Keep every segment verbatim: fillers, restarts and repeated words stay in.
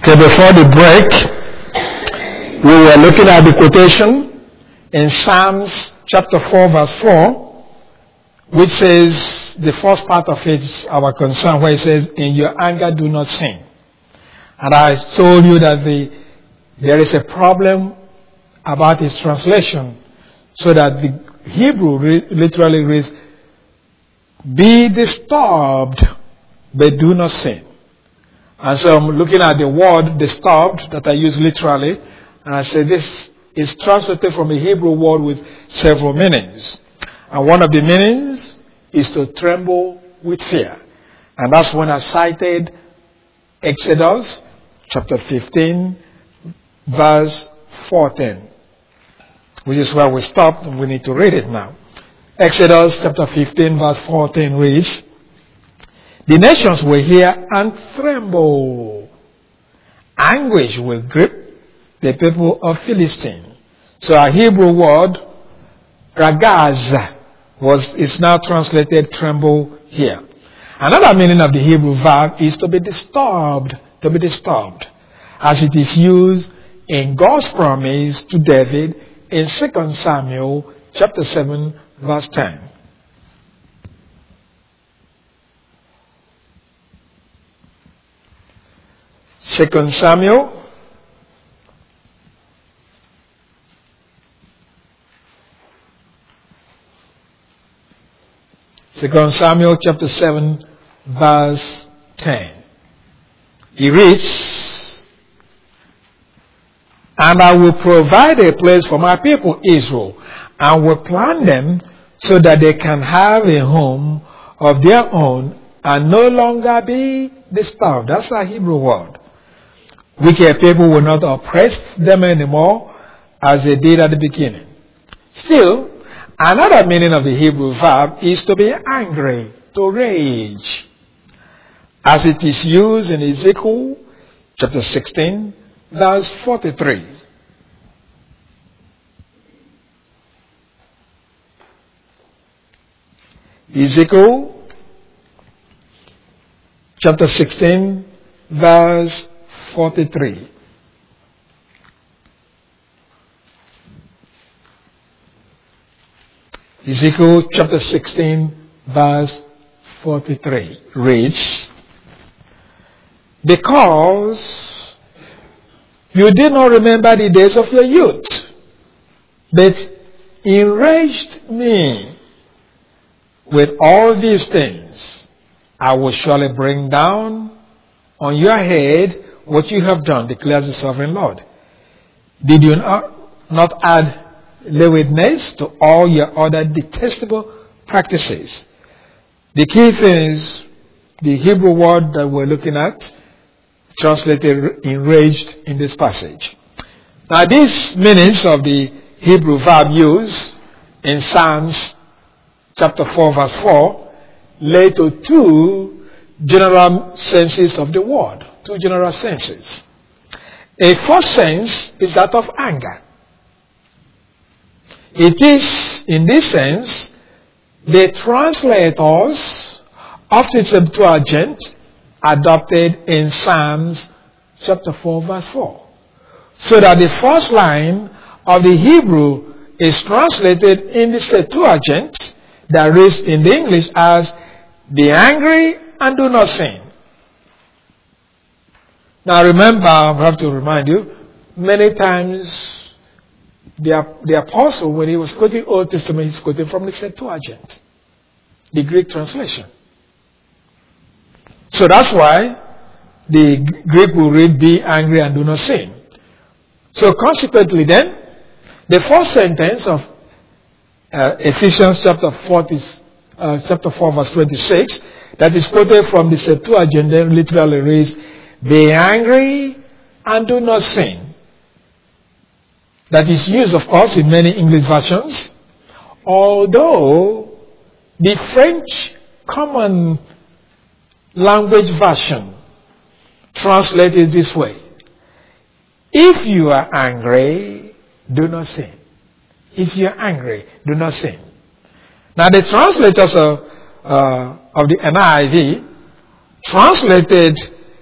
Okay, before the break, we were looking at the quotation in Psalms chapter four verse four, which says, the first part of it is our concern, where it says, in your anger do not sin. And I told you that the, there is a problem about its translation, so that the Hebrew re- literally reads, be disturbed, but do not sin. And so I'm looking at the word disturbed that I use literally, and I say this is translated from a Hebrew word with several meanings. And one of the meanings is to tremble with fear. And that's when I cited Exodus chapter fifteen, verse fourteen, which is where we stopped, and we need to read it now. Exodus chapter fifteen, verse fourteen reads, the nations will hear and tremble. Anguish will grip the people of Philistine. So our Hebrew word, ragaz, was is now translated tremble here. Another meaning of the Hebrew verb is to be disturbed, to be disturbed, as it is used in God's promise to David in Second Samuel chapter seven, verse ten. Second Samuel Second Samuel chapter seven, verse ten. He reads, and I will provide a place for my people Israel, and will plant them so that they can have a home of their own and no longer be disturbed. That's our Hebrew word. Wicked people will not oppress them anymore as they did at the beginning. Still, another meaning of the Hebrew verb is to be angry, to rage, as it is used in Ezekiel chapter sixteen, verse forty-three. Ezekiel chapter sixteen, verse forty-three. Ezekiel chapter sixteen, verse forty-three reads, because you did not remember the days of your youth, but enraged me with all these things, I will surely bring down on your head what you have done, declares the sovereign Lord. Did you not, not add lewdness to all your other detestable practices? The key thing is the Hebrew word that we're looking at, translated enraged in this passage. Now, these meanings of the Hebrew verb used in Psalms chapter four, verse four, led to two general senses of the word. Two general senses. A first sense is that of anger. It is, in this sense, the translators of the Septuagint adopted in Psalms chapter four, verse four. So that the first line of the Hebrew is translated in the Septuagint that reads in the English as, be angry and do not sin. Now remember, I have to remind you, many times the, the apostle, when he was quoting Old Testament, he's quoting from the Septuagint, the Greek translation. So that's why the Greek will read, be angry and do not sin. So consequently then, the first sentence of uh, Ephesians chapter forty, uh, chapter four, verse twenty-six, that is quoted from the Septuagint, then literally reads, be angry and do not sin. That is used, of course, in many English versions, although the French Common Language version translated this way: if you are angry, do not sin. If you are angry, do not sin. Now, the translators of, uh, of the N I V translated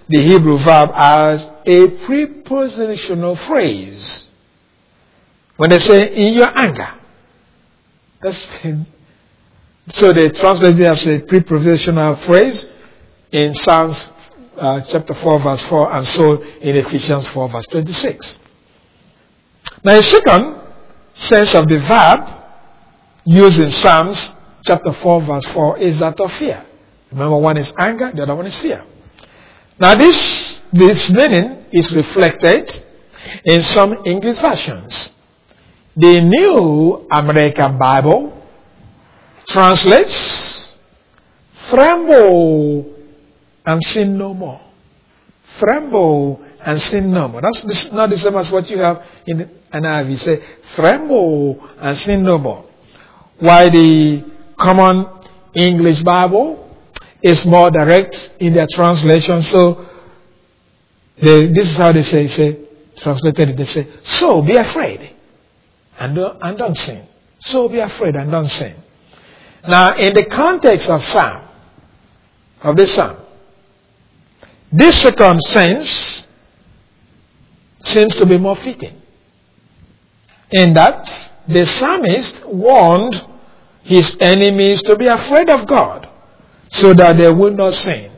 the Hebrew verb as a prepositional phrase. When they say, in your anger. That's, so they translate it as a prepositional phrase in Psalms uh, chapter four, verse four, and so in Ephesians four, verse twenty-six. Now, a second sense of the verb used in Psalms chapter four, verse four is that of fear. Remember, one is anger, the other one is fear. Now, this, this meaning is reflected in some English versions. The New American Bible translates, tremble and sin no more. Tremble and sin no more. That's not the same as what you have in the N I V. Say, tremble and sin no more. While the Common English Bible is more direct in their translation. So, they, this is how they say, say, translated it. They say, so be afraid and don't, and don't sin. So be afraid and don't sin. Now, in the context of Psalm, of this Psalm, this second sense seems to be more fitting. In that, the psalmist warned his enemies to be afraid of God so that they would not sin.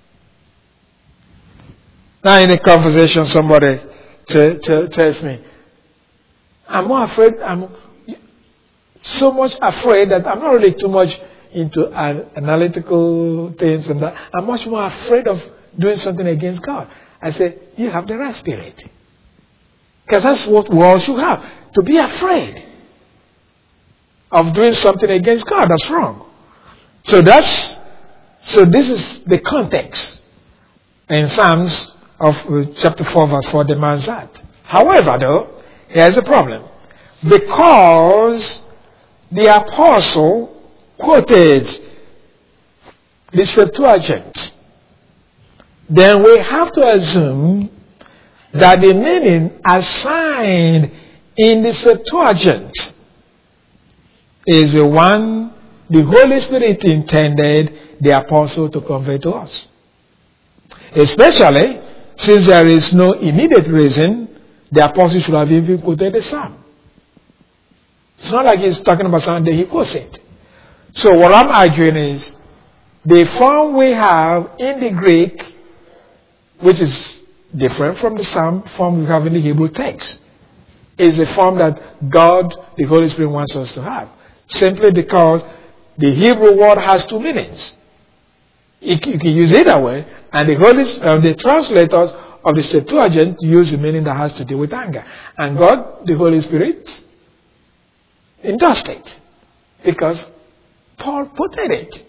Now, in a conversation, somebody t- t- tells me, I'm more afraid, I'm so much afraid that I'm not really too much into an analytical things and that. I'm much more afraid of doing something against God. I say, you have the right spirit. Because that's what we all should have. To be afraid of doing something against God. That's wrong. So that's, so this is the context in Psalms of uh, chapter four, verse four demands that. However, though, here's a problem. Because the apostle quoted the Septuagint, then we have to assume that the meaning assigned in the Septuagint is the one the Holy Spirit intended the apostle to convey to us. Especially since there is no immediate reason the apostle should have even quoted the psalm. It's not like he's talking about something he quotes it. So what I'm arguing is the form we have in the Greek, which is different from the psalm form we have in the Hebrew text, is a form that God, the Holy Spirit, wants us to have. Simply because the Hebrew word has two meanings. You can use it either way, and the Holy, uh, the translators of the Septuagint use the meaning that has to do with anger. And God, the Holy Spirit, endorsed it because Paul quoted it.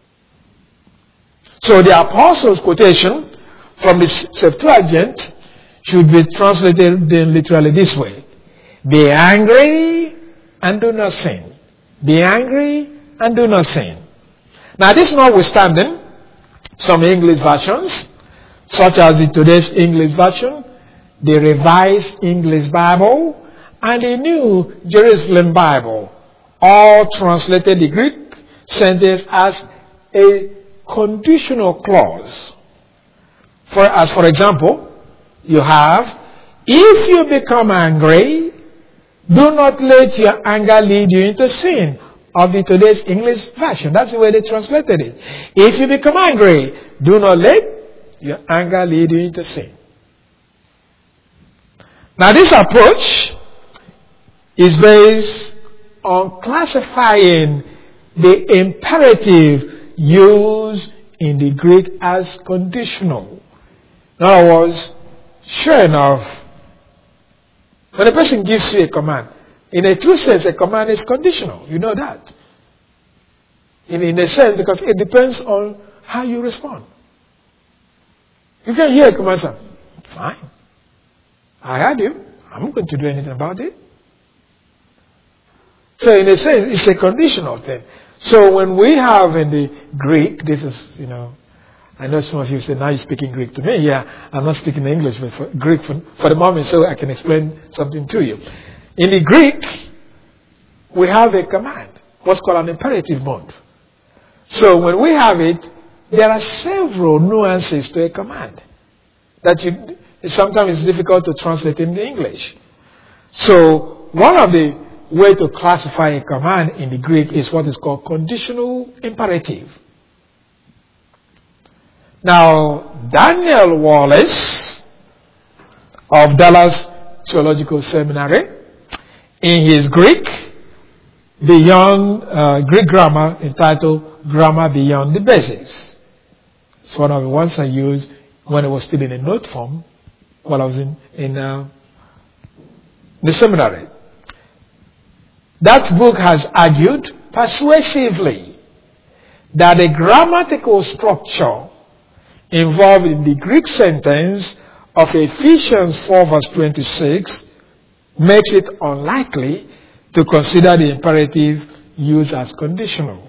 So the apostles' quotation from the Septuagint should be translated then literally this way: be angry and do not sin. Be angry and do not sin. Now, this notwithstanding, some English versions, such as the Today's English Version, the Revised English Bible, and the New Jerusalem Bible, all translated the Greek sentence as a conditional clause. For, as for example, you have, if you become angry, do not let your anger lead you into sin, of the Today's English Version. That's the way they translated it. If you become angry, do not let your anger lead you into sin. Now, this approach is based on classifying the imperative used in the Greek as conditional. In other words, sure enough, when a person gives you a command, in a true sense, a command is conditional. You know that. In, in a sense, because it depends on how you respond. You can hear a command, say, fine. I heard you. I'm not going to do anything about it. So in a sense, it's a conditional thing. So when we have in the Greek, this is, you know, I know some of you say, now you're speaking Greek to me. Yeah, I'm not speaking English, but for Greek for, for the moment, so I can explain something to you. In the Greek, we have a command, what's called an imperative mode. So when we have it, there are several nuances to a command. that you, sometimes it's difficult to translate in the English. So one of the ways to classify a command in the Greek is what is called conditional imperative. Now, Daniel Wallace of Dallas Theological Seminary, in his Greek, Beyond uh, Greek Grammar, entitled Grammar Beyond the Basics. It's one of the ones I used when I was still in a note form while I was in, in uh, the seminary. That book has argued persuasively that the grammatical structure involved in the Greek sentence of Ephesians four verse twenty-six makes it unlikely to consider the imperative used as conditional.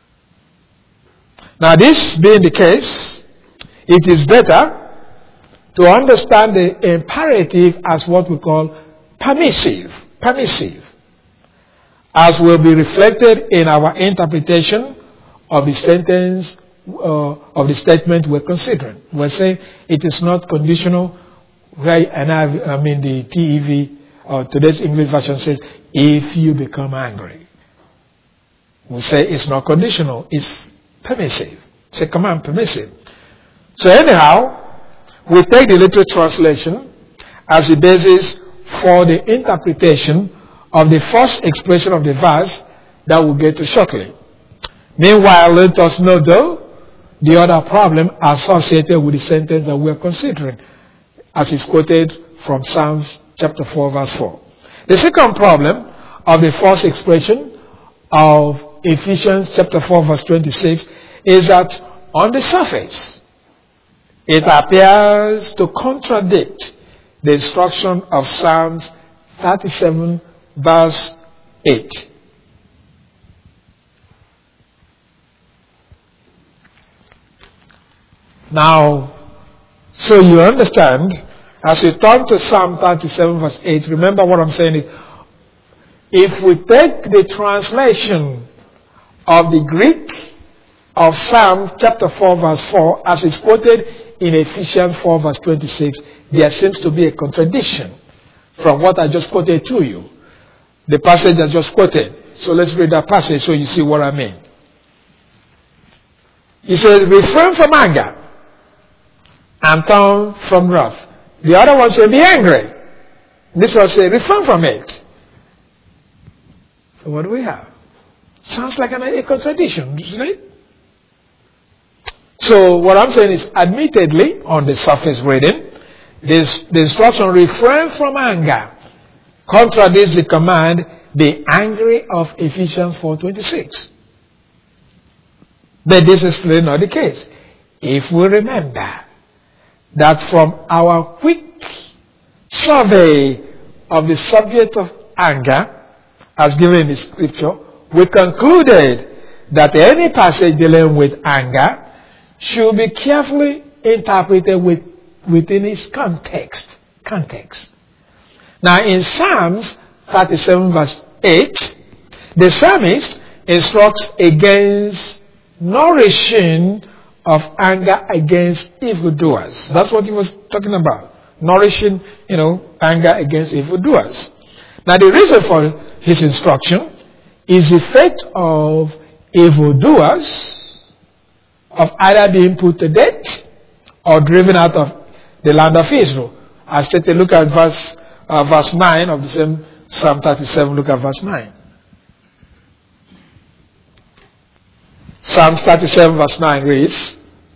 Now, this being the case, it is better to understand the imperative as what we call permissive, permissive, as will be reflected in our interpretation of the sentence, uh, of the statement we're considering. We're saying it is not conditional, right? And I, I mean the T E V, or today's English version says, if you become angry. We say it's not conditional, it's permissive. It's a command permissive. So anyhow, we take the literal translation as the basis for the interpretation of the first expression of the verse that we'll get to shortly. Meanwhile, let us know though the other problem associated with the sentence that we are considering, as is quoted from Psalms chapter four verse four. The second problem of the first expression of Ephesians chapter four verse twenty-six is that on the surface it appears to contradict the instruction of Psalms thirty-seven verse eight. Now, so you understand, as you turn to Psalm thirty-seven verse eight, remember what I'm saying is, if we take the translation of the Greek of Psalm chapter four verse four as it's quoted in Ephesians four verse twenty-six, there seems to be a contradiction from what I just quoted to you. The passage I just quoted. So let's read that passage so you see what I mean. He says, refrain from anger and turn from wrath. The other one said, be angry. This one said, refrain from it. So what do we have? Sounds like an, a contradiction, doesn't it? So what I'm saying is, admittedly, on the surface reading, this, the instruction, refrain from anger, contradicts the command, be angry, of Ephesians four twenty-six. But this is clearly not the case. If we remember that from our quick survey of the subject of anger, as given in the scripture, we concluded that any passage dealing with anger should be carefully interpreted with, within its context. Context. Now in Psalms thirty-seven verse eight, the psalmist instructs against nourishing of anger against evildoers. That's what he was talking about. Nourishing, you know, anger against evildoers. Now the reason for his instruction is the fate of evildoers of either being put to death or driven out of the land of Israel. I stated, look at verse uh, verse nine of the same Psalm thirty-seven. Look at verse nine. Psalm thirty-seven verse nine reads,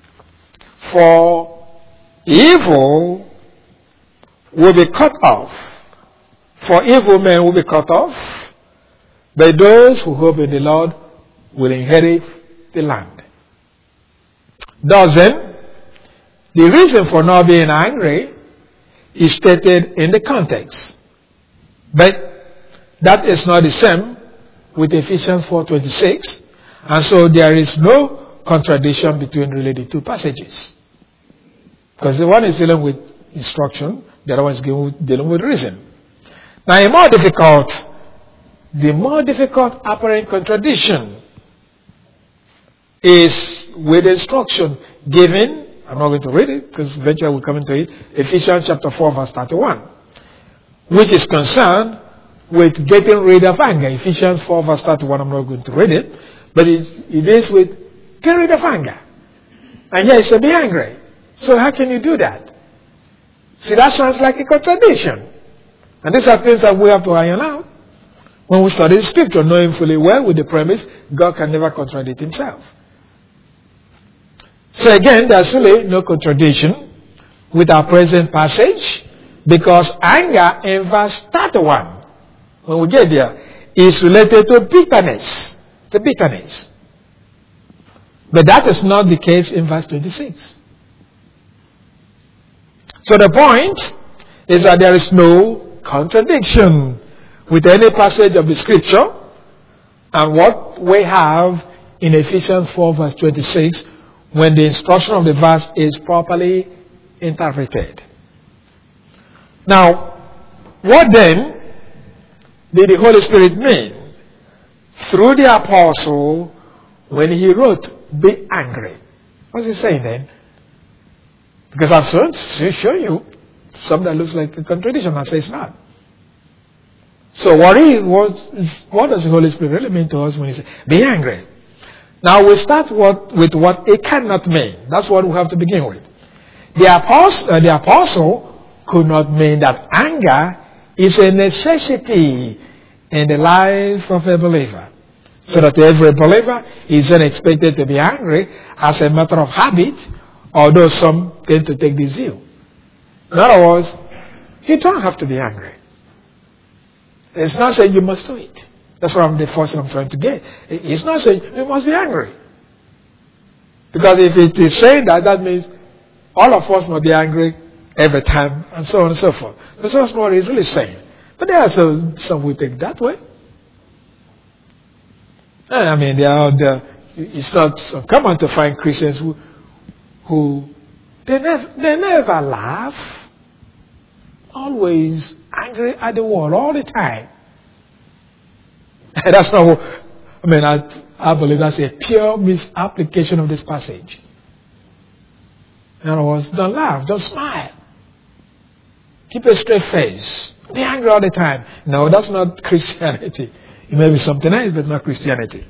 for evil will be cut off, for evil men will be cut off, but those who hope in the Lord will inherit the land. Thus then, the reason for not being angry is stated in the context. But that is not the same with Ephesians four twenty-six. And so there is no contradiction between really the two passages. Because the one is dealing with instruction, the other one is dealing with reason. Now a more difficult, the more difficult apparent contradiction is with instruction given I'm not going to read it because eventually we'll come into it. Ephesians chapter four verse thirty-one. Which is concerned with getting rid of anger. Ephesians four verse thirty-one, I'm not going to read it. But it's, it is with get rid of anger. And here it says be angry. So how can you do that? See, that sounds like a contradiction. And these are things that we have to iron out when we study the scripture, knowing fully well with the premise God can never contradict himself. So again, there's really no contradiction with our present passage because anger in verse thirty-one, when we get there, is related to bitterness. To bitterness. But that is not the case in verse twenty-six. So the point is that there is no contradiction with any passage of the scripture and what we have in Ephesians four verse twenty-six when the instruction of the verse is properly interpreted. Now, what then did the Holy Spirit mean through the apostle when he wrote, be angry? What's he saying then? Because I've shown, shown you something that looks like a contradiction. I say it's not. So what is, what, what does the Holy Spirit really mean to us when he says, be angry? Now we start what, with what it cannot mean. That's what we have to begin with. The apostle, uh, the apostle could not mean that anger is a necessity in the life of a believer. So that every believer is then expected to be angry as a matter of habit, although some tend to take this view. In other words, you don't have to be angry. It's not saying you must do it. That's what I'm the first thing I'm trying to get. It's not saying you must be angry. Because if it is saying that, that means all of us must be angry every time, and so on and so forth. That's what he's really saying. But there are some, some who take that way. And I mean, they are the, it's not uncommon to find Christians who, who they never, they never laugh. Always angry at the world all the time. That's not what, I mean, I, I believe that's a pure misapplication of this passage. In other words, don't laugh, don't smile. Keep a straight face. Be angry all the time. No, that's not Christianity. It may be something else, but not Christianity.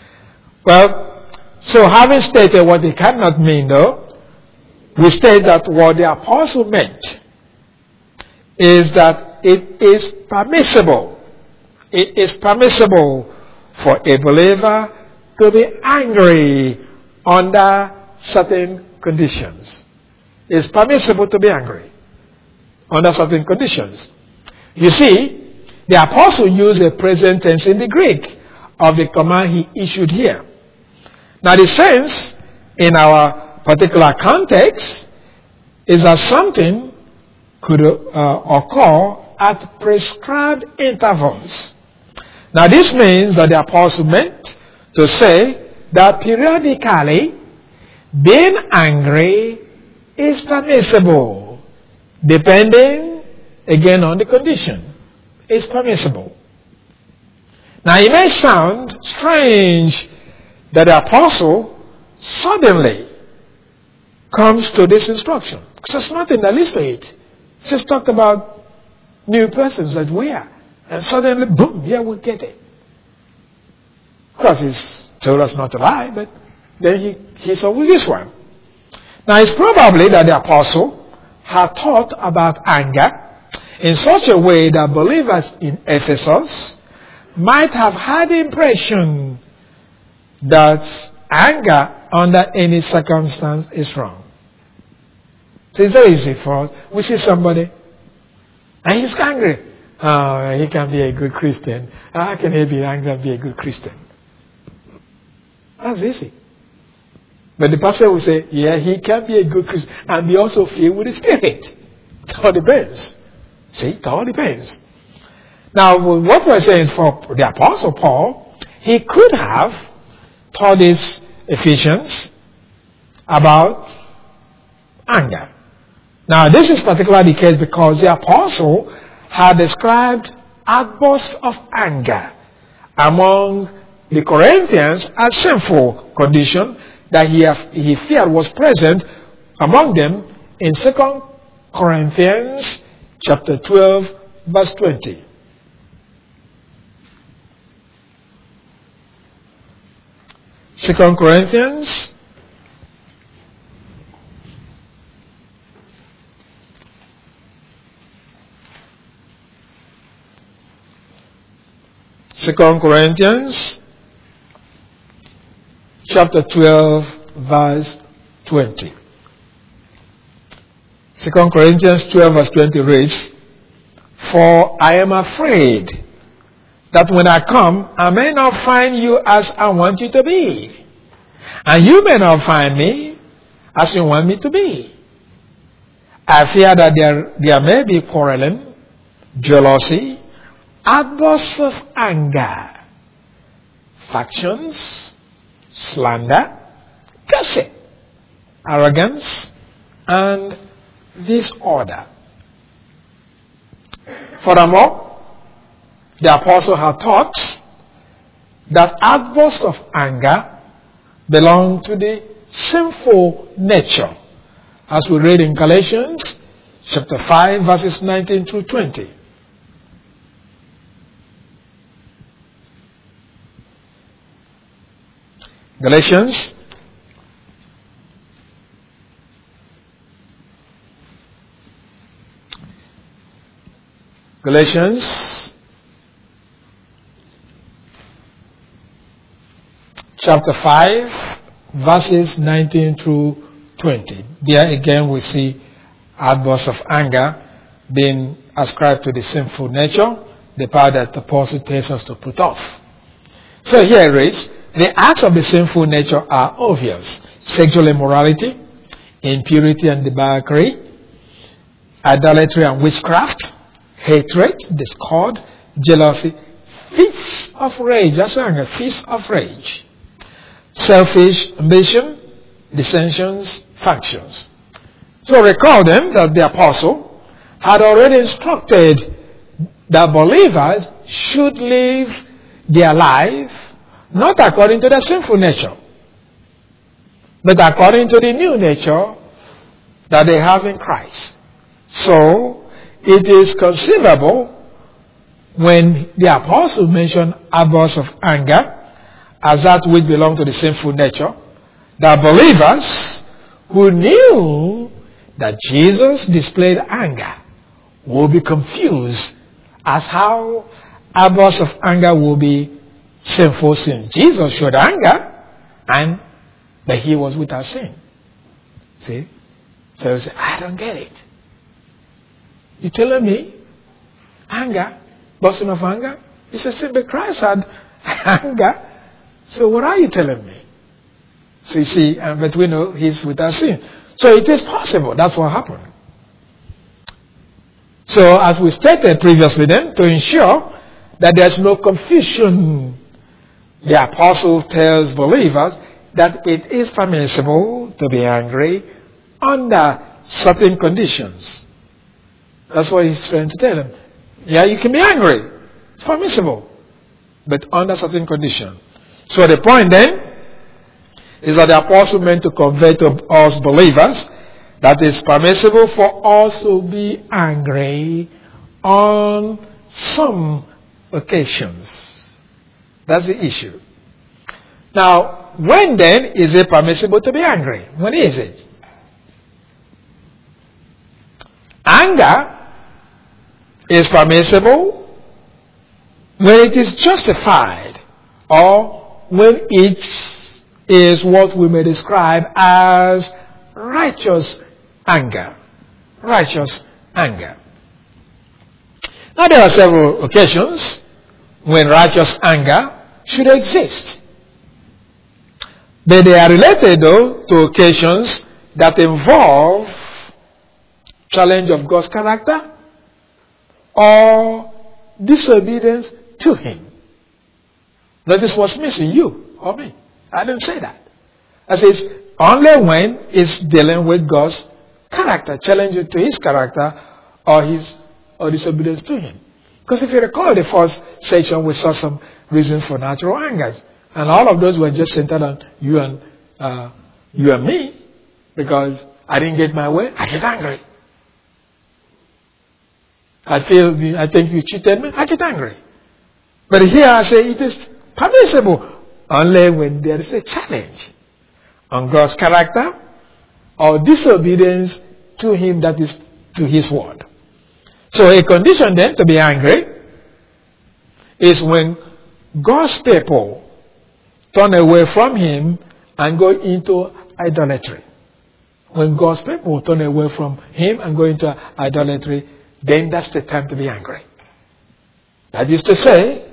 Well, so having stated what it cannot mean, though, we state that what the apostle meant is that it is permissible. It is permissible for a believer to be angry under certain conditions. It's permissible to be angry under certain conditions. You see, the apostle used a present tense in the Greek of the command he issued here. Now the sense in our particular context is that something could uh, occur at prescribed intervals. Now this means that the apostle meant to say that periodically being angry is permissible, depending again on the condition. It's permissible. Now it may sound strange that the apostle suddenly comes to this instruction, because there's nothing that leads to it. It's just talked about new persons that we are. And suddenly, boom, here we get it. Of course, he's told us not to lie, but then he, he saw with this one. Now, it's probably that the apostle had thought about anger in such a way that believers in Ephesus might have had the impression that anger under any circumstance is wrong. So it's very easy for us. We see somebody and he's angry. Oh, he can be a good Christian. How can he be angry and be a good Christian? That's easy. But the pastor will say, yeah, he can be a good Christian and be also filled with the Spirit. It all depends. See, it all depends. Now, what we're saying is for the Apostle Paul, he could have taught these Ephesians about anger. Now, this is particularly the case because the Apostle had described outbursts of anger among the Corinthians as sinful condition that he, have, he feared was present Among them, in Second Corinthians chapter twelve, verse twenty. Second Corinthians Second Corinthians chapter twelve, verse twenty. Second Corinthians twelve, verse twenty reads, "For I am afraid that when I come, I may not find you as I want you to be, and you may not find me as you want me to be. I fear that there, there may be quarreling, jealousy, outbursts of anger, factions, slander, gossip, arrogance, and disorder." Furthermore, the apostle had taught that outbursts of anger belong to the sinful nature, as we read in Galatians chapter five, verses nineteen through twenty. Galatians Galatians chapter five, verses nineteen through twenty. There again we see outbursts of anger being ascribed to the sinful nature, the power that the apostle tells us to put off. So here it reads, the acts of the sinful nature are obvious: sexual immorality, impurity and debauchery, idolatry and witchcraft, hatred, discord, jealousy, fits of rage, that's anger, fits of rage, selfish ambition, dissensions, factions. So recall then that the apostle had already instructed that believers should live their life not according to their sinful nature, but according to the new nature that they have in Christ. So, it is conceivable when the apostle mentioned outbursts of anger as that which belong to the sinful nature, that believers who knew that Jesus displayed anger will be confused as how outbursts of anger will be sinful, since Jesus showed anger and that he was without sin. See? So you say, I don't get it. You telling me anger, busting of anger? He says, see, but Christ had anger. So what are you telling me? So you see, um, but we know he's without sin. So it is possible. That's what happened. So as we stated previously then, to ensure that there's no confusion, the apostle tells believers that it is permissible to be angry under certain conditions. That's what he's trying to tell them. Yeah, you can be angry. It's permissible. But under certain conditions. So the point then is that the apostle meant to convey to us believers that it's permissible for us to be angry on some occasions. That's the issue. Now, when then is it permissible to be angry? When is it? Anger is permissible when it is justified, or when it is what we may describe as righteous anger. Righteous anger. Now there are several occasions when righteous anger should exist. But they are related though to occasions that involve challenge of God's character or disobedience to Him. Notice what's missing, you or me. I didn't say that. I said only when it's dealing with God's character, challenging to His character or His or disobedience to Him. Because if you recall the first section, we saw some reasons for natural anger, and all of those were just centered on you and uh, you and me, because I didn't get my way, I get angry. I feel, I think you cheated me, I get angry. But here I say it is permissible only when there is a challenge on God's character or disobedience to Him, that is to His word. So a condition then to be angry is when God's people turn away from Him and go into idolatry. When God's people turn away from Him and go into idolatry, then that's the time to be angry. That is to say,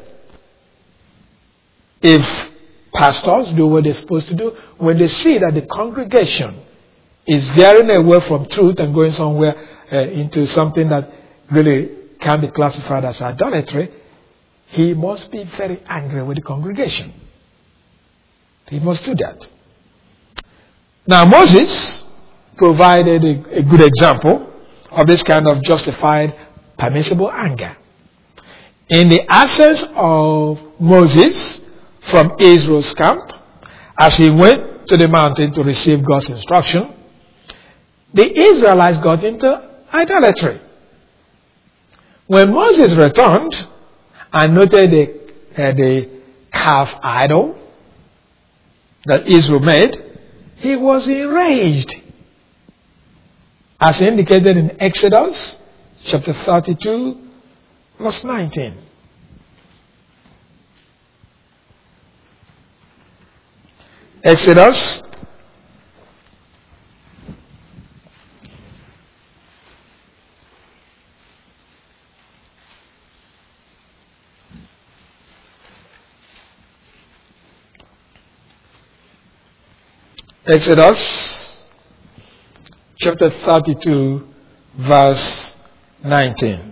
if pastors do what they're supposed to do, when they see that the congregation is veering away from truth and going somewhere uh, into something that really can be classified as idolatry, he must be very angry with the congregation. He must do that. Now Moses provided a, a good example of this kind of justified, permissible anger. In the absence of Moses from Israel's camp, as he went to the mountain to receive God's instruction, the Israelites got into idolatry. When Moses returned and noted the, uh, the calf idol that Israel made, he was enraged. As indicated in Exodus chapter thirty-two, verse nineteen. Exodus Exodus chapter thirty-two, verse nineteen.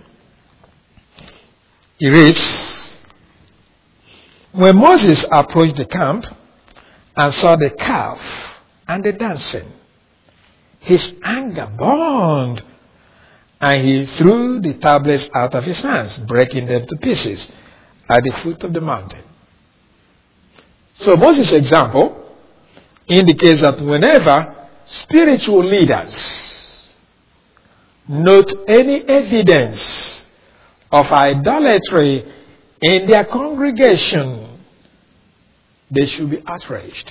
It reads, when Moses approached the camp and saw the calf and the dancing, his anger burned, and he threw the tablets out of his hands, breaking them to pieces at the foot of the mountain. So Moses' example indicates that whenever spiritual leaders note any evidence of idolatry in their congregation, they should be outraged.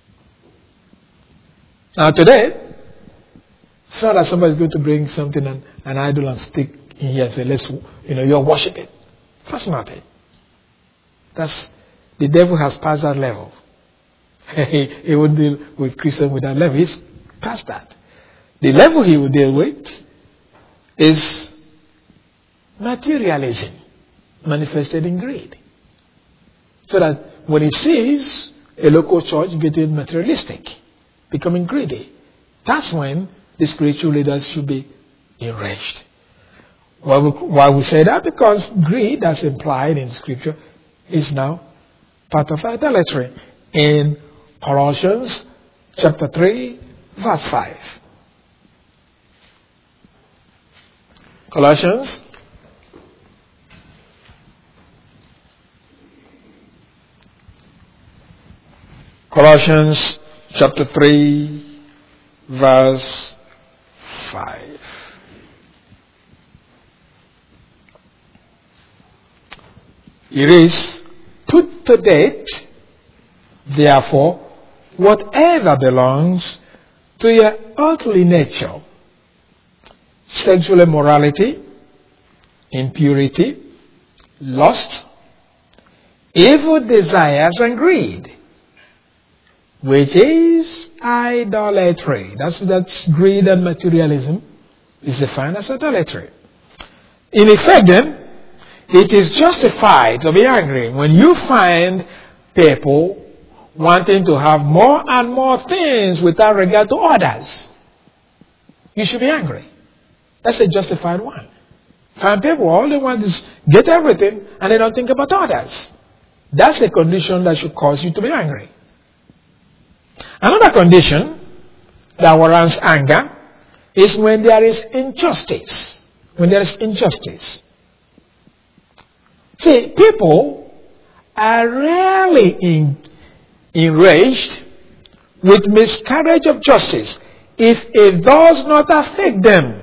Now today, it's not that somebody is going to bring something, and, an idol and stick in here and say, let's, you know, you're worshiping. That's not it. That's, the devil has passed that level. he, he won't deal with Christians with that level. He's past that. The level he will deal with is materialism manifested in greed. So that when he sees a local church getting materialistic, becoming greedy, that's when the spiritual leaders should be enraged. Why we, why we say that? Because greed, as implied in Scripture, is now part of idolatry. In Colossians chapter three, verse five. Colossians Colossians chapter three, verse five. It is, put to death, therefore, whatever belongs to your earthly nature: sexual immorality, impurity, lust, evil desires, and greed, which is idolatry. That's, that's greed and materialism is defined as idolatry. In effect, then, it is justified to be angry when you find people wanting to have more and more things without regard to others. You should be angry. That's a justified one. Find people, all they want is get everything and they don't think about others. That's a condition that should cause you to be angry. Another condition that warrants anger is when there is injustice. When there is injustice. See, people are rarely in, enraged with miscarriage of justice if it does not affect them.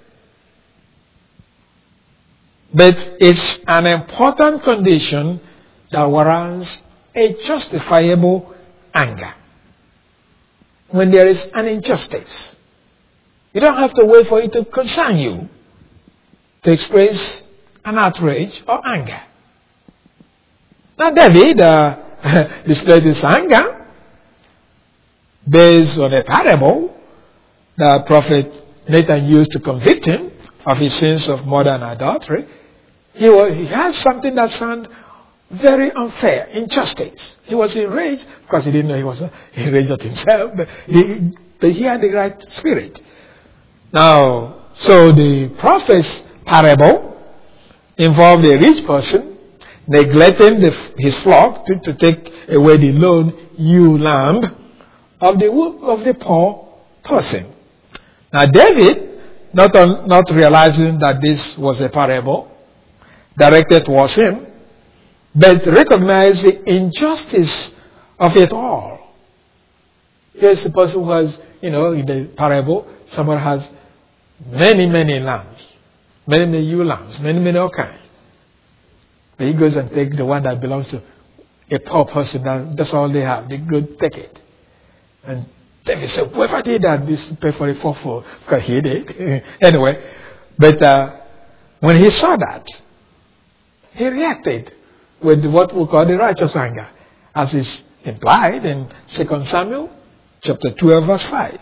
But it's an important condition that warrants a justifiable anger. When there is an injustice, you don't have to wait for it to concern you to express an outrage or anger. Now David uh, displayed his anger based on a parable that prophet Nathan used to convict him of his sins of murder and adultery. He, was, he had something that sounded very unfair, injustice. He was enraged because he didn't know he was enraged at himself, but he, but he had the right spirit. Now, so the prophet's parable involved a rich person neglecting the, his flock to, to take away the lone ewe lamb of the of the poor person. Now David, not on, not realizing that this was a parable directed towards him, but recognized the injustice of it all. Here's the person who has, you know, in the parable, someone has many, many lambs, many, many ewe lambs, many, many all kinds. But he goes and takes the one that belongs to a poor person. That, that's all they have. They go take it. And David said, whoever did that, this pay for it for four. Because he did. Anyway, but uh, when he saw that, he reacted with what we call the righteous anger, as is implied in Second Samuel chapter twelve, verse five.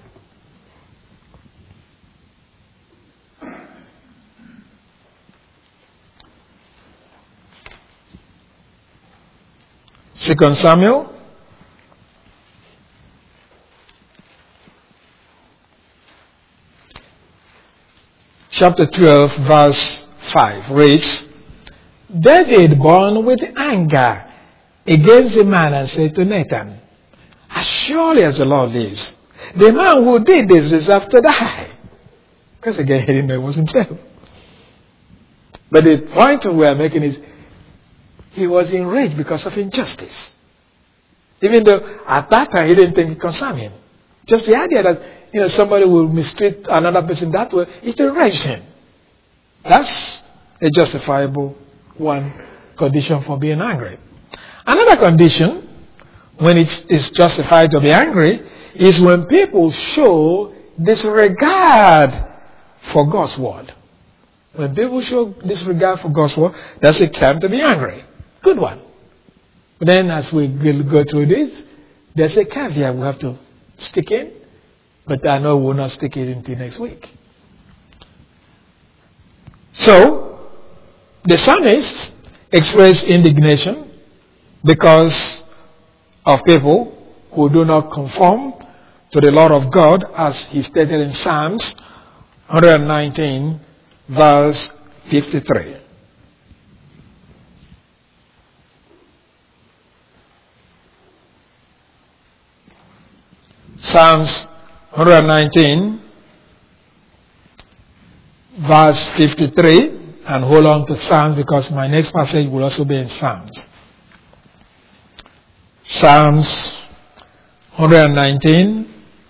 Second Samuel chapter twelve, verse five reads, David burned with anger against the man and said to Nathan, as surely as the Lord lives, the man who did this deserves to die. Because again, he didn't know it was himself. But the point we are making is, he was enraged because of injustice. Even though at that time he didn't think it concerned him. Just the idea that, you know, somebody will mistreat another person that way, it enraged him. That's a justifiable one condition for being angry. Another condition, when it is justified to be angry, is when people show disregard for God's word. When people show disregard for God's word, that's a time to be angry. Good one. But then as we go through this, there's a caveat we have to stick in, but I know we'll not stick it until next week. So, the psalmist expressed indignation because of people who do not conform to the law of God, as he stated in Psalms one nineteen, verse fifty-three. Psalms one nineteen, verse fifty-three. And hold on to Psalms because my next passage will also be in Psalms. Psalms one nineteen,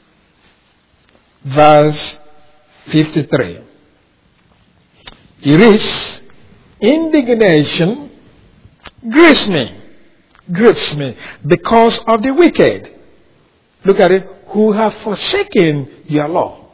verse fifty-three. It reads, indignation grieves me, grieves me because of the wicked. Look at it, who have forsaken your law.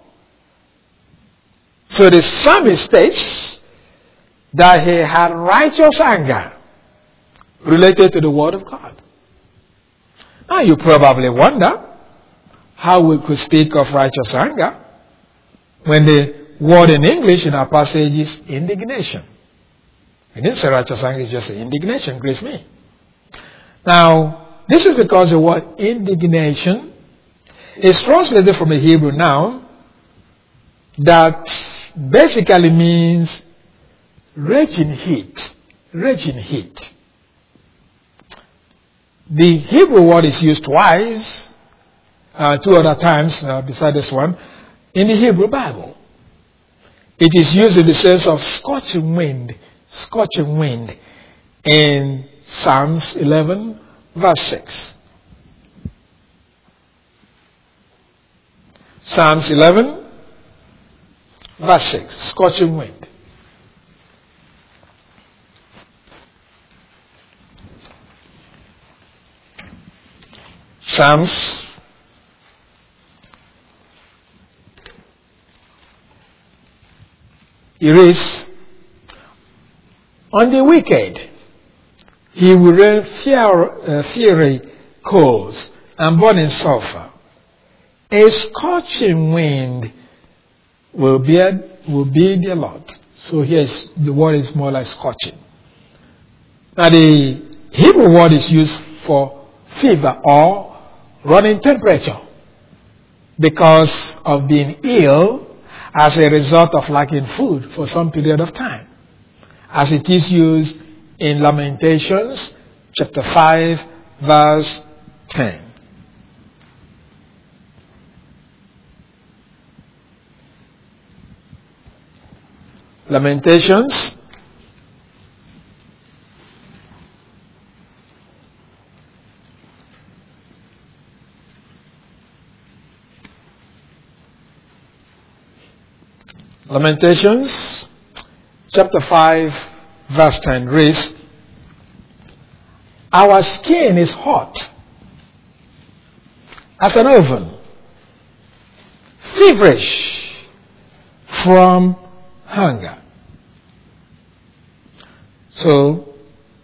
So the psalmist states that he had righteous anger related to the word of God. Now you probably wonder how we could speak of righteous anger when the word in English in our passage is indignation. We didn't say righteous anger, it's just indignation, grieves me. Now, this is because the word indignation is translated from a Hebrew noun that basically means raging heat. Raging heat. The Hebrew word is used twice, uh, two other times uh, beside this one, in the Hebrew Bible. It is used in the sense of scorching wind, scorching wind in Psalms eleven, verse six. Psalms eleven, verse six, scorching wind. Psalms He reads, on the wicked he will rain uh, fiery coals and burning sulfur. A scorching wind will be, will be their lot. So here is, the word is more like scorching. Now the Hebrew word is used for fever or running temperature because of being ill as a result of lacking food for some period of time, as it is used in Lamentations chapter five, verse ten. Lamentations Lamentations chapter five, verse ten reads, our skin is hot as an oven, feverish from hunger. So,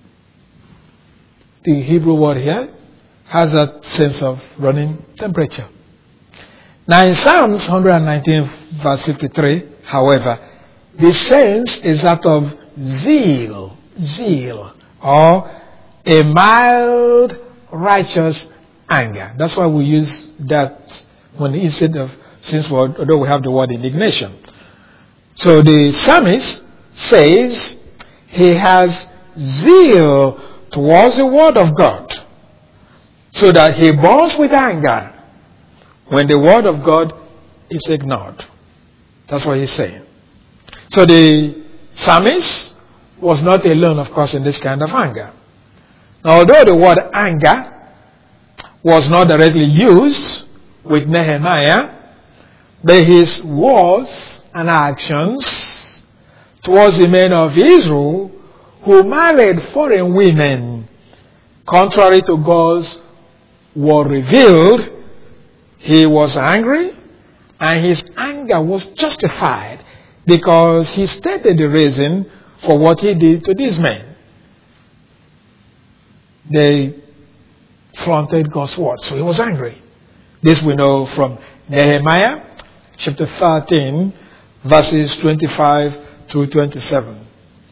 the Hebrew word here has that sense of running temperature. Now in Psalms one nineteen, verse fifty-three, however, the sense is that of zeal, zeal, or a mild, righteous anger. That's why we use that when instead of, since we, although we have the word indignation. So the psalmist says he has zeal towards the word of God, so that he burns with anger when the word of God is ignored. That's what he's saying. So the psalmist was not alone, of course, in this kind of anger. Now, although the word anger was not directly used with Nehemiah, but his words and actions towards the men of Israel who married foreign women, contrary to God's word revealed, he was angry, and his anger was justified because he stated the reason for what he did to these men. They flaunted God's word, so he was angry. This we know from Nehemiah chapter thirteen, verses twenty-five through twenty-seven.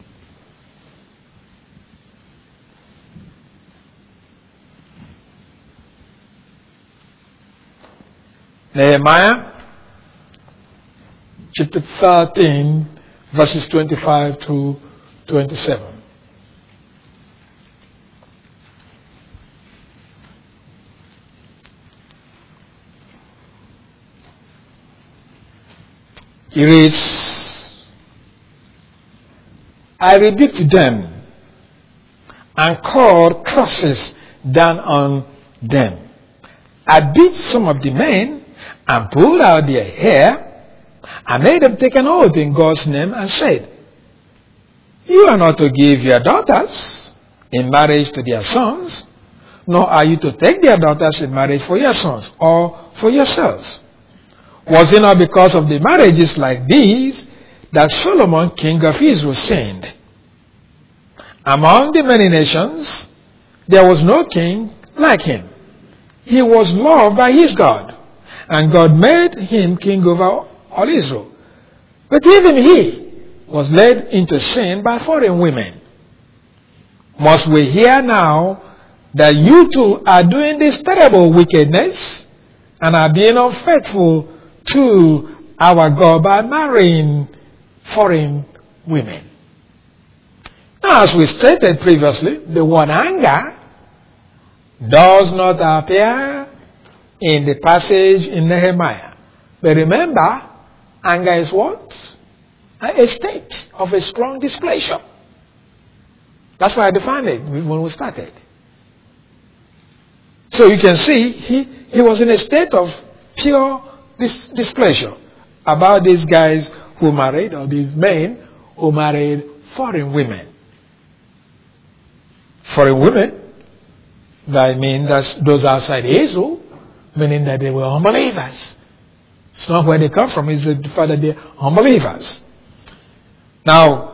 Nehemiah chapter thirteen, verses twenty-five to twenty-seven. He reads, I rebuked them and called curses down on them. I beat some of the men and pulled out their hair. I made them take an oath in God's name and said, you are not to give your daughters in marriage to their sons, nor are you to take their daughters in marriage for your sons or for yourselves. Was it not because of the marriages like these that Solomon, king of Israel, sinned? Among the many nations, there was no king like him. He was loved by his God, and God made him king over all Israel. But even he was led into sin by foreign women. Must we hear now that you too are doing this terrible wickedness and are being unfaithful to our God by marrying foreign women? Now, as we stated previously, the word anger does not appear in the passage in Nehemiah. But remember, anger is what? A state of a strong displeasure. That's why I defined it when we started. So you can see he, he was in a state of pure dis- displeasure about these guys who married, or these men who married foreign women. Foreign women, that means that's those outside Israel, meaning that they were unbelievers. It's not where they come from, it's the fact that they're unbelievers. Now,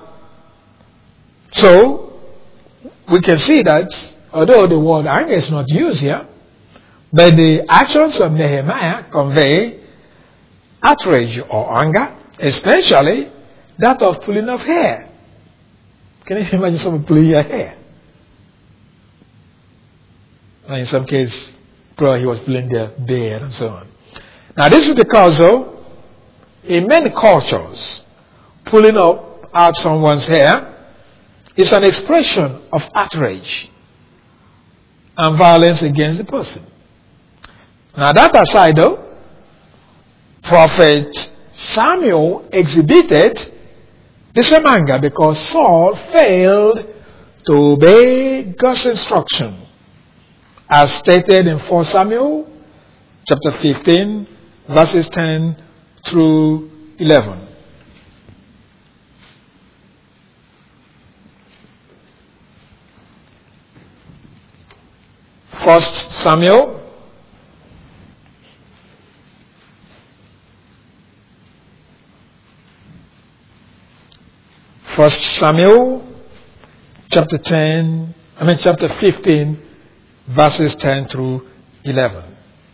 so, we can see that, although the word anger is not used here, but the actions of Nehemiah convey outrage or anger, especially that of pulling of hair. Can you imagine someone pulling your hair? And in some cases, probably he was pulling their beard and so on. Now this is because of, in many cultures, pulling up out someone's hair is an expression of outrage and violence against the person. Now that aside though, Prophet Samuel exhibited the same anger because Saul failed to obey God's instruction, as stated in First Samuel chapter fifteen, verses ten through eleven. First Samuel First Samuel chapter ten, I mean chapter fifteen, verses ten through eleven.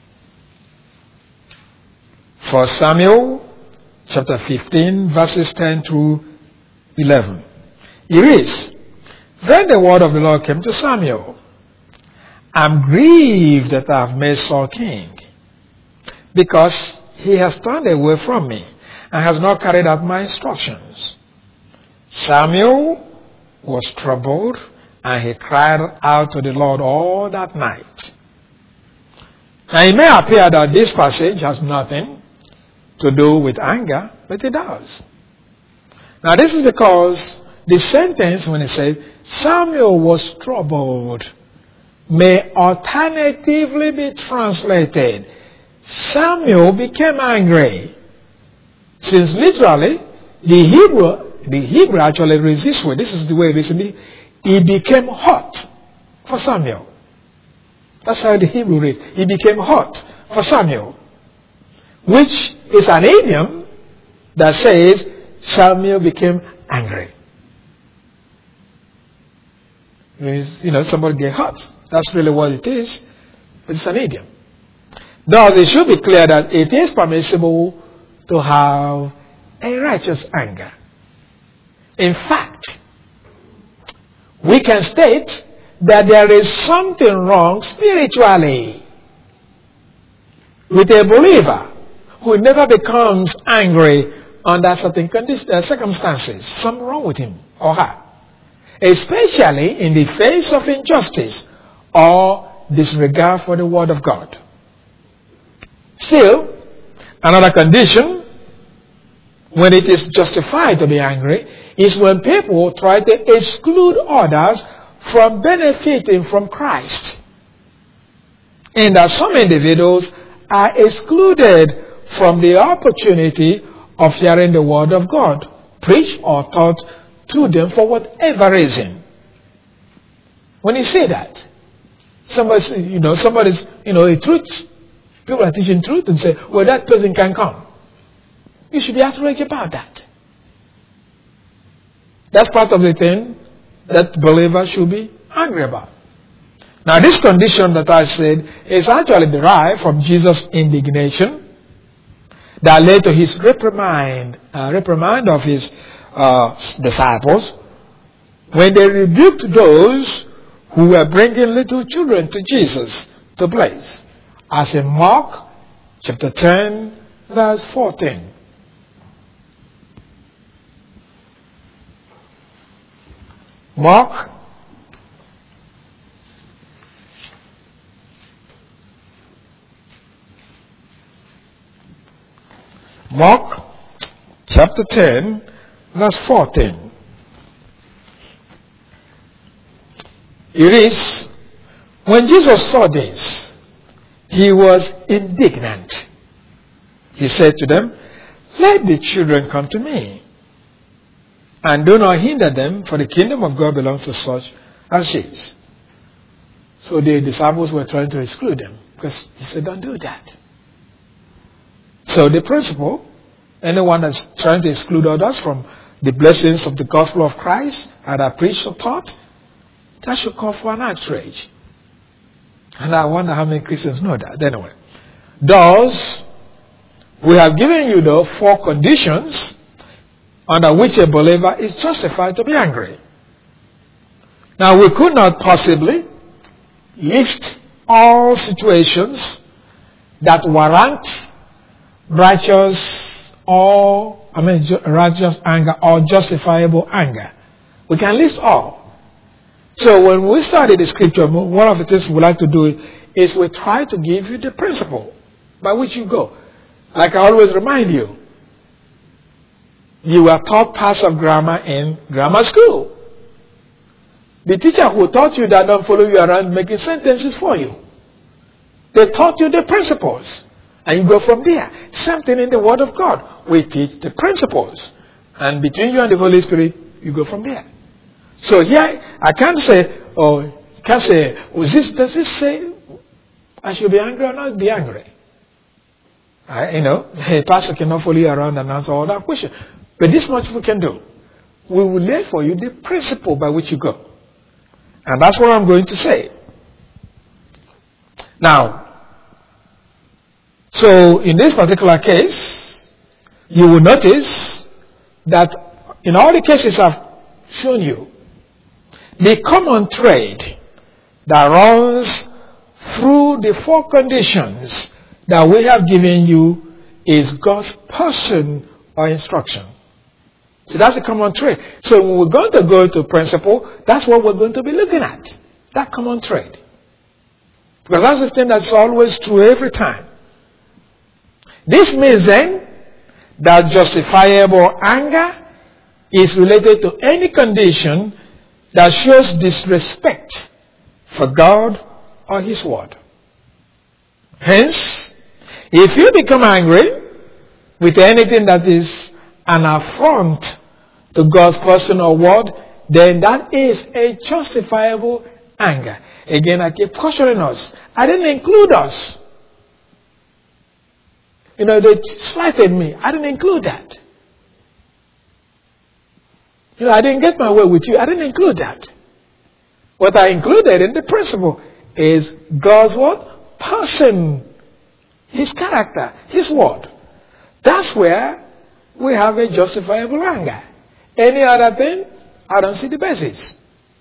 First Samuel chapter fifteen, verses ten through eleven. It reads, Then the word of the Lord came to Samuel. I'm grieved that I have made Saul king, because he has turned away from me and has not carried out my instructions. Samuel was troubled, and he cried out to the Lord all that night. Now it may appear that this passage has nothing to do with anger, but it does. Now this is because the sentence, when it says, Samuel was troubled, may alternatively be translated, Samuel became angry. Since literally, the Hebrew, the Hebrew actually reads this way. This is the way it is. He became hot for Samuel. That's how the Hebrew reads. He became hot for Samuel, which is an idiom that says Samuel became angry. It means, you know, somebody get hot. That's really what it is. But it's an idiom. Thus, it should be clear that it is permissible to have a righteous anger. In fact, we can state that there is something wrong spiritually with a believer who never becomes angry under certain conditions, uh, circumstances. Something wrong with him or her, especially in the face of injustice or disregard for the word of God. Still, another condition when it is justified to be angry is when people try to exclude others from benefiting from Christ, and that some individuals are excluded from the opportunity of hearing the word of God preached or taught to them for whatever reason. When you say that, somebody, you know, somebody's, you know, a truth, people are teaching truth and say, well, that person can come. You should be outraged about that. That's part of the thing that believers should be angry about. Now, this condition that I said is actually derived from Jesus' indignation that led to his reprimand, uh, reprimand of his uh, disciples when they rebuked those who were bringing little children to Jesus to place, as in Mark chapter ten, verse fourteen. Mark Mark chapter ten, verse fourteen. It is, when Jesus saw this, he was indignant. He said to them, let the children come to me, and do not hinder them, for the kingdom of God belongs to such as these. So the disciples were trying to exclude them, because he said, don't do that. So the principle, anyone that's trying to exclude others from the blessings of the gospel of Christ, either preached or taught, that should call for an outrage. And I wonder how many Christians know that. Anyway, thus, we have given you the four conditions under which a believer is justified to be angry. Now, we could not possibly list all situations that warrant righteous or, I mean, righteous anger or justifiable anger. We can list all. So when we study the scripture, one of the things we like to do is we try to give you the principle by which you go. Like I always remind you, you were taught parts of grammar in grammar school. The teacher who taught you that don't follow you around making sentences for you. They taught you the principles. And you go from there. Same thing in the Word of God. We teach the principles. And between you and the Holy Spirit, you go from there. So here, I can't say, oh, you can't say, was this, does this say I should be angry or not be angry? I, you know, a pastor cannot follow you around and answer all that question. But this much we can do. We will lay for you the principle by which you go. And that's what I'm going to say. Now, so in this particular case, you will notice that in all the cases I've shown you, the common thread that runs through the four conditions that we have given you is God's person or instruction. So that's a common thread. So when we're going to go to principle, that's what we're going to be looking at. That common thread. Because that's the thing that's always true every time. This means then that justifiable anger is related to any condition that shows disrespect for God or His Word. Hence, if you become angry with anything that is an affront to God's person or word, then that is a justifiable anger. Again, I keep cautioning us. I didn't include us. You know, they slighted me. I didn't include that. You know, I didn't get my way with you. I didn't include that. What I included in the principle is God's word, person, His character, His word. That's where we have a justifiable anger. Any other thing, I don't see the basis.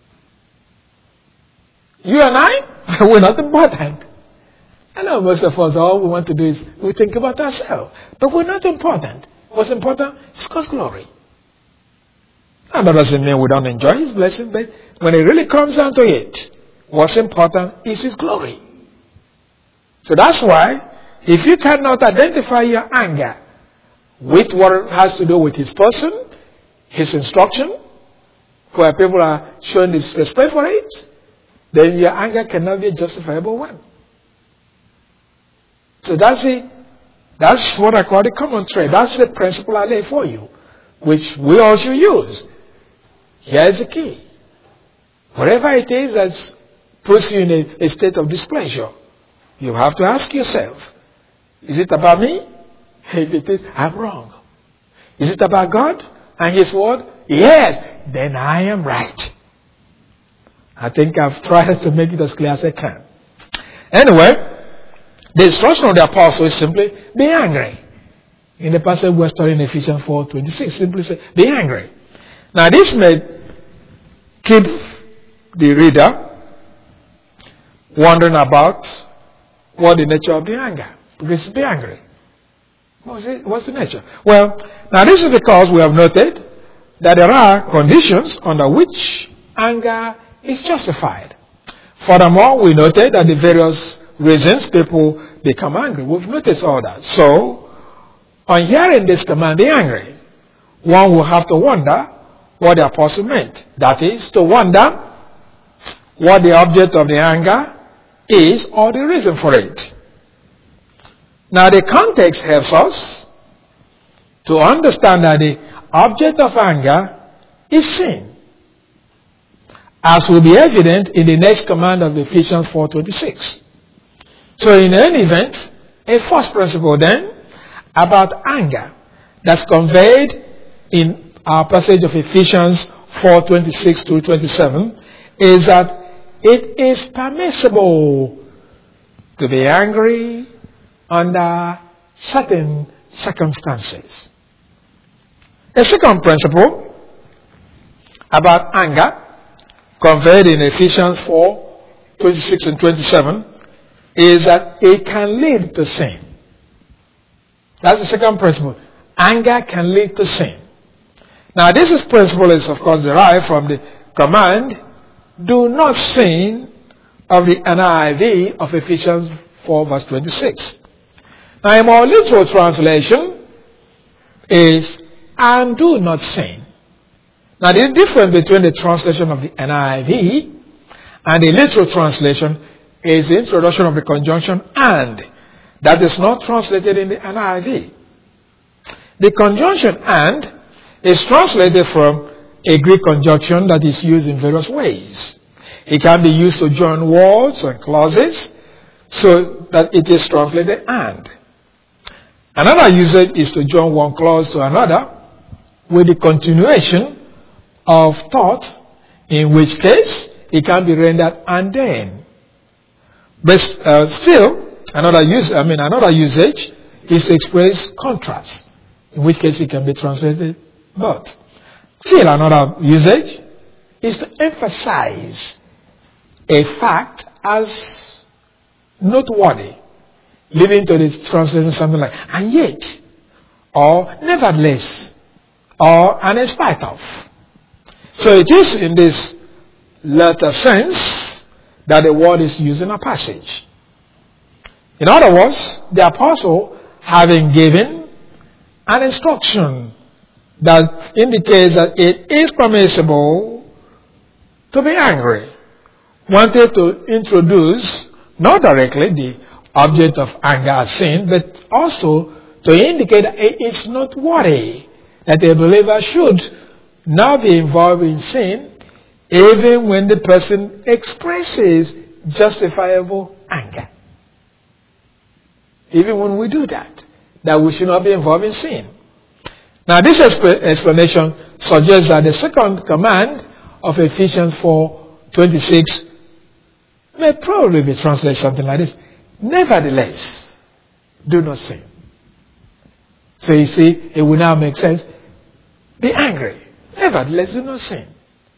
You and I, we're not important. I know most of us, all we want to do is we think about ourselves. But we're not important. What's important is God's glory. And that doesn't mean we don't enjoy His blessing, but when it really comes down to it, what's important is His glory. So that's why, if you cannot identify your anger with what has to do with His person, His instruction, where people are showing disrespect for it, then your anger cannot be a justifiable one. So that's it. That's what I call the common thread. That's the principle I lay for you, which we also use. Here's the key. Whatever it is that puts you in a, a state of displeasure, you have to ask yourself, is it about me? If it is, I'm wrong. Is it about God and His Word? Yes, then I am right. I think I've tried to make it as clear as I can. Anyway, the instruction of the apostle is simply, be angry. In the passage we're studying Ephesians four twenty-six, simply say, be angry. Now this may keep the reader wondering about what the nature of the anger. Because be angry. What's, it? What's the nature? Well, now this is because we have noted that there are conditions under which anger is justified. Furthermore, we noted that the various reasons people become angry. We've noticed all that. So, on hearing this command, be angry, one will have to wonder what the apostle meant. That is, to wonder what the object of the anger is or the reason for it. Now the context helps us to understand that the object of anger is sin, as will be evident in the next command of Ephesians four twenty-six. So in any event, a first principle then about anger that's conveyed in our passage of Ephesians four twenty-six to twenty-seven is that it is permissible to be angry under certain circumstances. A second principle about anger conveyed in Ephesians four twenty-six and twenty-seven is that it can lead to sin. That's the second principle. Anger can lead to sin. Now this is principle is of course derived from the command, do not sin, of the N I V of Ephesians four verse twenty-six. Now a more literal translation is, and do not sin. Now the difference between the translation of the N I V and the literal translation is the introduction of the conjunction and. That is not translated in the N I V. The conjunction and is translated from a Greek conjunction that is used in various ways. It can be used to join words and clauses so that it is translated and. Another usage is to join one clause to another with the continuation of thought, in which case it can be rendered and then. But uh, still, another use, I mean, another usage is to express contrast, in which case it can be translated but. Still another usage is to emphasize a fact as noteworthy, leading to the translation something like, and yet, or nevertheless, or and in spite of. So it is in this latter sense that the word is used in a passage. In other words, the apostle, having given an instruction that indicates that it is permissible to be angry, wanted to introduce not directly the object of anger as sin, but also to indicate that it is not worthy that a believer should not be involved in sin even when the person expresses justifiable anger. Even when we do that, that we should not be involved in sin. Now this exp- explanation suggests that the second command of Ephesians four twenty-six may probably be translated something like this. Nevertheless, do not sin. So you see, it will now make sense. Be angry. Nevertheless, do not sin.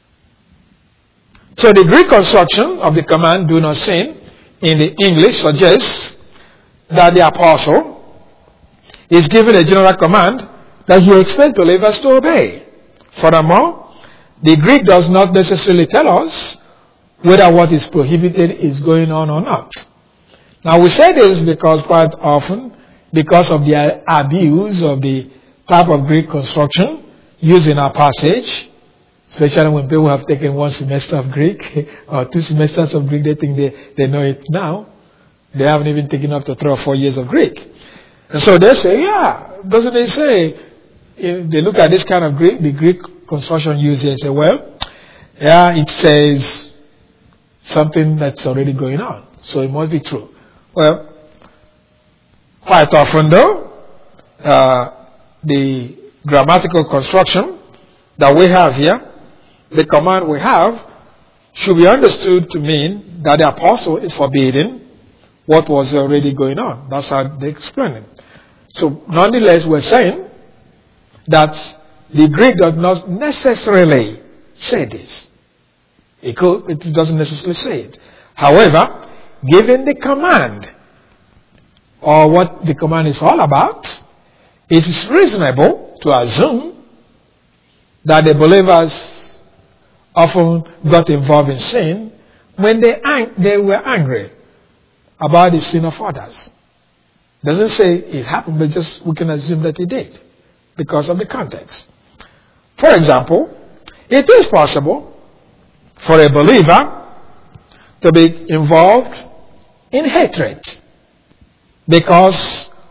So the Greek construction of the command, do not sin, in the English suggests that the apostle is given a general command that he expects believers to obey. Furthermore, the Greek does not necessarily tell us whether what is prohibited is going on or not. Now we say this because quite often, because of the abuse of the type of Greek construction used in our passage, especially when people have taken one semester of Greek or two semesters of Greek, they think they, they know it now. They haven't even taken up to three or four years of Greek. And so they say, yeah, doesn't it say, if they look at this kind of Greek, the Greek construction used here, they say, well, yeah, it says something that's already going on. So it must be true. Well, quite often though, uh, the grammatical construction that we have here, the command we have, should be understood to mean that the apostle is forbidding what was already going on. That's how they explain it. So nonetheless, we're saying that the Greek does not necessarily say this. It could, it doesn't necessarily say it. However, given the command, or what the command is all about, it is reasonable to assume that the believers often got involved in sin when they, ang- they were angry about the sin of others. Doesn't say it happened, but just we can assume that it did because of the context. For example, it is possible for a believer to be involved in hatred because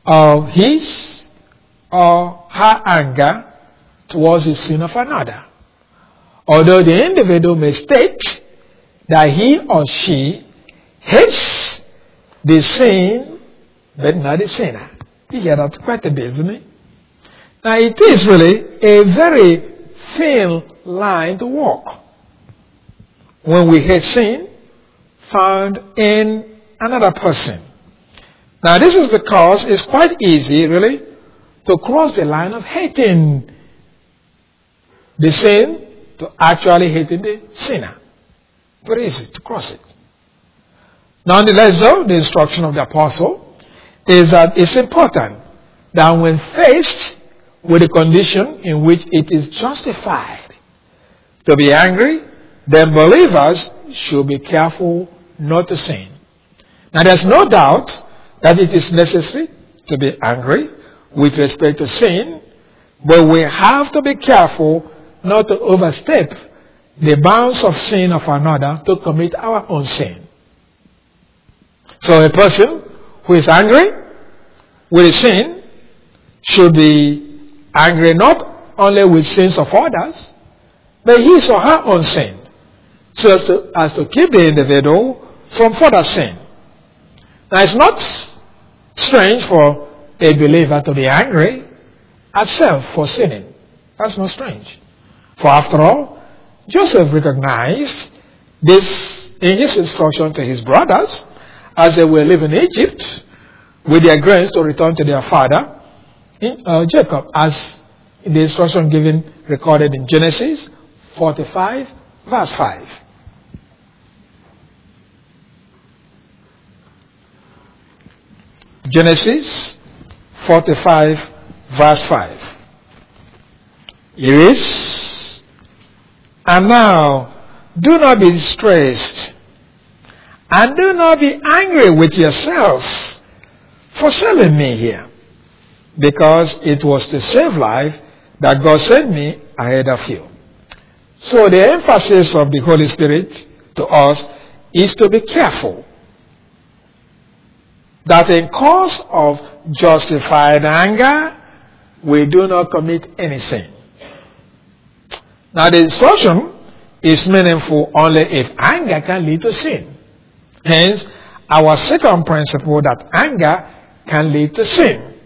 of his or her anger towards the sin of another. Although the individual may state that he or she hates the sin, but not the sinner. You hear that quite a bit, isn't it? Now it is really a very thin line to walk when we hate sin found in another person. Now this is because it's quite easy, really, to cross the line of hating the sin to actually hating the sinner. Very easy to cross it. Nonetheless, though, the instruction of the apostle is that it's important that when faced with a condition in which it is justified to be angry, then believers should be careful not to sin. Now there's no doubt that it is necessary to be angry with respect to sin, but we have to be careful not to overstep the bounds of sin of another to commit our own sin. So a person who is angry with a sin should be angry not only with sins of others, but his or her own sin, so as to, as to keep the individual from further sin. Now it's not strange for a believer to be angry at self for sinning. That's not strange. For after all, Joseph recognized this in his instruction to his brothers as they were living in Egypt with their grains to return to their father, in, uh, Jacob, as in the instruction given recorded in Genesis forty-five, verse five. Genesis forty-five, verse five. It is, and now do not be distressed, and do not be angry with yourselves for selling me here, because it was to save life that God sent me ahead of you. So the emphasis of the Holy Spirit to us is to be careful that in cause of justified anger, we do not commit any sin. Now the instruction is meaningful only if anger can lead to sin. Hence, our second principle that anger can lead to sin.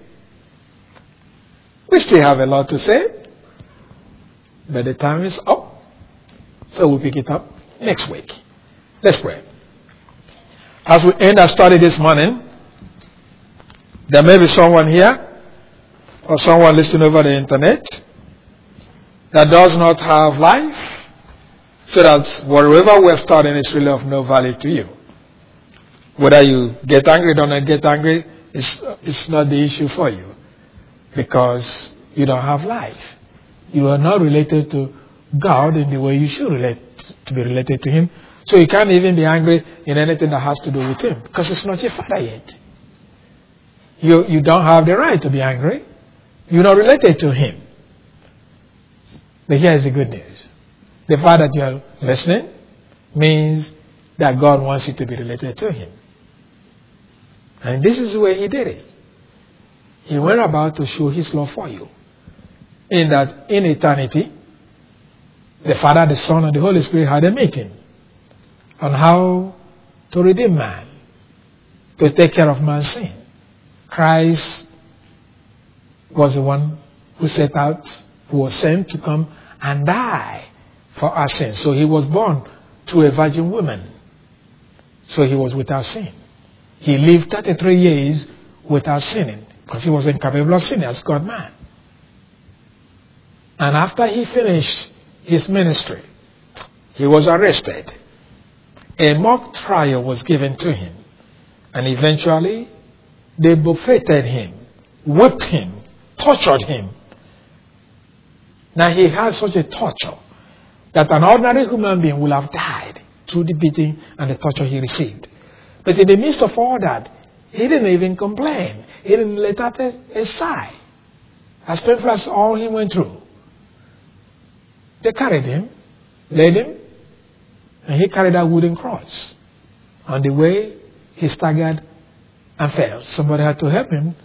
We still have a lot to say, but the time is up. So we'll pick it up next week. Let's pray. As we end our study this morning, there may be someone here or someone listening over the internet that does not have life, so that whatever we're studying is really of no value to you. Whether you get angry or not get angry, it's, it's not the issue for you, because you don't have life. You are not related to God in the way you should relate to be related to Him. So you can't even be angry in anything that has to do with Him, because it's not your Father yet. You, you don't have the right to be angry. You're not related to Him. But here's the good news. The fact that you're listening means that God wants you to be related to Him. And this is the way He did it. He went about to show His love for you. In that in eternity, the Father, the Son, and the Holy Spirit had a meeting on how to redeem man, to take care of man's sin. Christ was the one who set out, who was sent to come and die for our sins. So He was born to a virgin woman. So He was without sin. He lived thirty-three years without sinning, because He was incapable of sinning as God-man. And after He finished His ministry, He was arrested. A mock trial was given to Him. And eventually, they buffeted Him, whipped Him, tortured Him. Now He had such a torture that an ordinary human being would have died through the beating and the torture He received. But in the midst of all that, He didn't even complain. He didn't let out a, a sigh. As painful as all He went through. They carried Him, laid Him, and He carried a wooden cross. On the way, He staggered and fell. Somebody had to help Him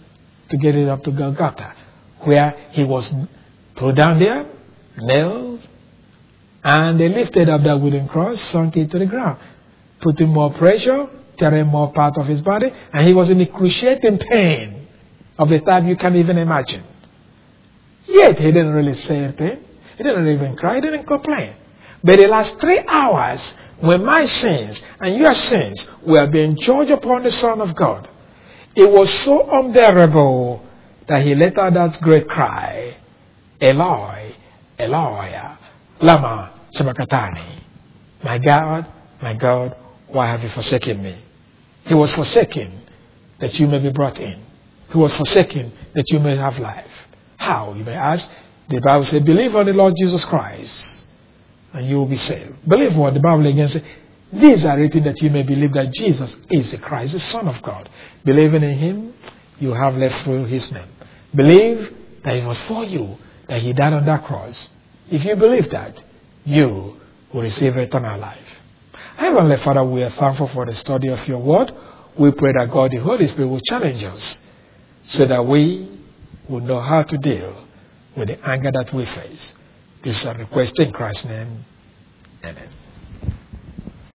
to get it up to Golgotha, where he was thrown down there, nailed, and they lifted up that wooden cross, sunk it to the ground, putting more pressure, tearing more part of his body, and he was in excruciating pain of the type you can't even imagine. Yet he didn't really say anything. He didn't even cry. He didn't complain. But the last three hours, when my sins and your sins were being judged upon the Son of God, it was so unbearable that he let out that great cry, Eloi, Eloi, lama sabachthani. My God, my God, why have you forsaken me? He was forsaken that you may be brought in. He was forsaken that you may have life. How, you may ask? The Bible says, believe on the Lord Jesus Christ, and you will be saved. Believe what? The Bible again says, these are written that you may believe that Jesus is the Christ, the Son of God. Believing in him, you have left through his name. Believe that it was for you that he died on that cross. If you believe that, you will receive eternal life. Heavenly Father, we are thankful for the study of your word. We pray that God, the Holy Spirit, will challenge us so that we will know how to deal with the anger that we face. This is a request in Christ's name. Amen.